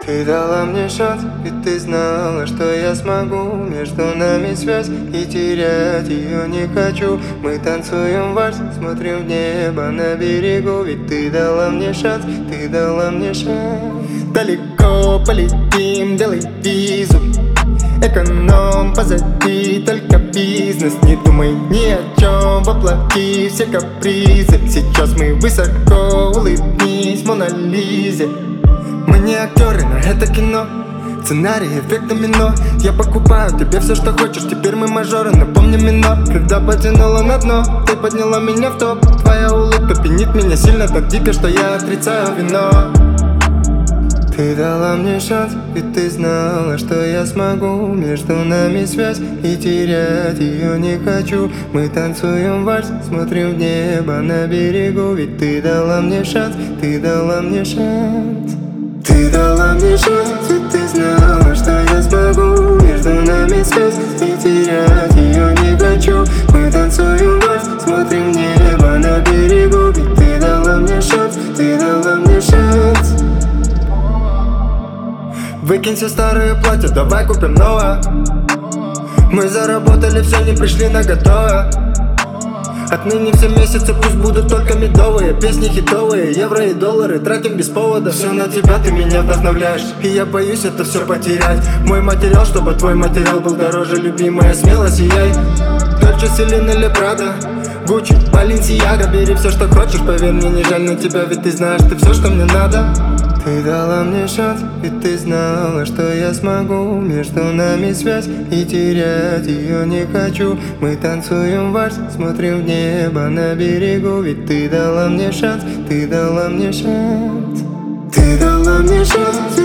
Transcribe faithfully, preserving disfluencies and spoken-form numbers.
Ты дала мне шанс, ведь ты знала, что я смогу. Между нами связь, и терять ее не хочу. Мы танцуем вальс, смотрим в небо на берегу. Ведь ты дала мне шанс, ты дала мне шанс. Далеко полетим, делай визу. Эконом позади, только бизнес. Не думай ни о чем, воплоти все капризы. Сейчас мы высоко, улыбнись Мона Лизе. Мы не актеры, но это кино. Сценарий, эффект домино. Я покупаю тебе все, что хочешь. Теперь мы мажоры, но помни минор. Когда потянула на дно, ты подняла меня в топ. Твоя улыбка пьянит меня сильно, так дико, что я отрицаю вино. Ты дала мне шанс, ведь ты знала, что я смогу. Между нами связь, и терять ее не хочу. Мы танцуем вальс, смотрим в небо на берегу. Ведь ты дала мне шанс, ты дала мне шанс. Ты дала мне шанс, ведь ты знала, что я смогу. Между нами связь, и терять ее не хочу. Мы танцуем вальс, смотрим в небо на берегу. Ведь ты дала мне шанс, ты дала мне шанс. Выкинь все старые платья, давай купим новое. Мы заработали все, не пришли на готовое. Отныне все месяцы пусть будут только медовые. Песни хитовые, евро и доллары тратим без повода. Все на тебя, ты меня вдохновляешь, и я боюсь это все потерять. Мой материал, чтобы твой материал был дороже. Любимая, смело сияй. Дольче, Селин или Прада, Гуччи, Баленсиага. Бери все, что хочешь, поверь мне, не жаль на тебя. Ведь ты знаешь, ты все, что мне надо. Ты дала мне шанс, ведь ты знала, что я смогу. Между нами связь, и терять ее не хочу. Мы танцуем вальс, смотрим в небо на берегу. Ведь ты дала мне шанс, ты дала мне шанс. Ты дала мне шанс.